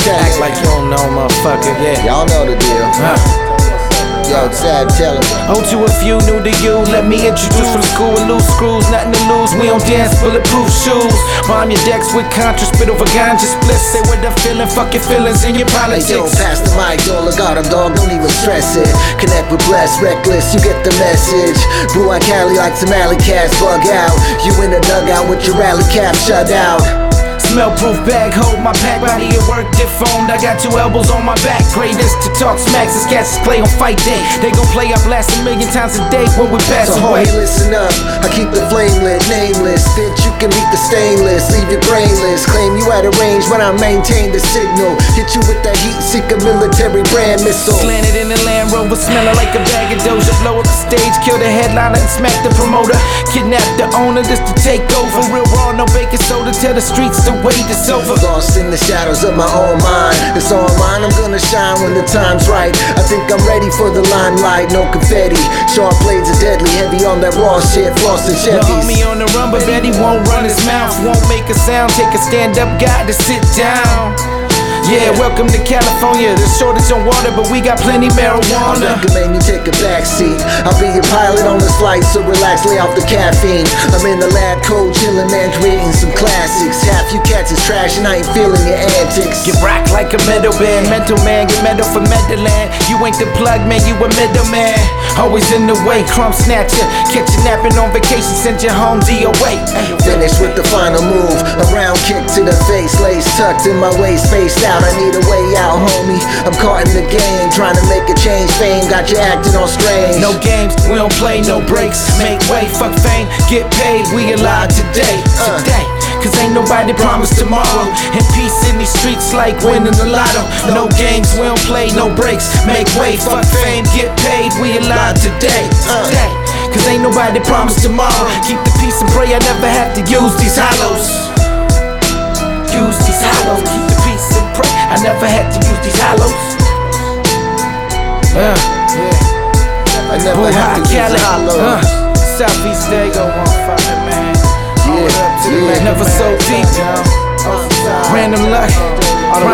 Act like you don't know, motherfucker, yeah. Y'all know the deal. Yo, Tab, tell him. Hold you a few new to you. Let me introduce from school with loose screws, nothing to lose. We don't dance, bulletproof shoes. Bomb your decks with contra, spit over ganja splits. Say what I'm feeling, fuck your feelings and your politics. Hey, yo, pass the mic, all I got 'em, dog, don't even stress it. Connect with Bless, Reckless, you get the message. Brew on Cali like some alley cats, bug out. You in the dugout with your rally cap shut out. Smell-proof bag, hold my pack, body at work, get phoned. I got 2 elbows on my back. Greatest to talk smacks, this cats play on fight day. They gon' play, I blast 1,000,000 times a day when we pass so away. Homie, listen up, I keep the flame lit, nameless. Bitch, you can meet the stainless, leave you brainless. Claim you out of range, but I maintain the signal. Hit you with that heat seeker military brand missile. Slanted in the Land Rover, smelling like a bag of Doja. Blow up the stage, kill the headliner and smack the promoter. Kidnap the owner just to take over. Real raw, no baking soda, tell the streets the wait is over. Lost in the shadows of my own mind. It's all mine, I'm gonna shine when the time's right. I think I'm ready for the limelight, no confetti. Sharp blades are deadly, heavy on that raw shit, Frost and The Chevys. homie on the run, but bet he won't run his mouth. Won't make a sound, take a stand-up guy to sit down. Yeah, welcome to California. There's shortage on water, but we got plenty I marijuana. recommend you take a back seat. I'll be your pilot on this flight, so relax, lay off the caffeine. I'm in the lab coat, chillin', man, creating some classics. Half you cats is trash and I ain't feeling your antics. Get rocked like a metal band, mental man, get metal for Meadowland. You ain't the plug, man, you a middleman. Always in the way, crumb snatcher. Catch you napping on vacation, send you home DOA. Finish with the final move, a round kick to the face, lace tucked in my waist, spaced out. I need a way out, homie. I'm caught in the game, trying to make a change. Fame got you acting all strange. No games, we don't play, no breaks. Make way, fuck fame, get paid. We alive today, today. Cause ain't nobody promised tomorrow. And peace in these streets like winning the lotto. No games, we don't play, no breaks. Make way, fuck fame, get paid. We alive today, today. Cause ain't nobody promised tomorrow. Keep the peace and pray I never have to use these hollows. Use these hollows. Keep the peace and pray I never had to use these hollows. I never have to use hollows. Southeast Dago, motherfucker, man. Never so deep, random luck,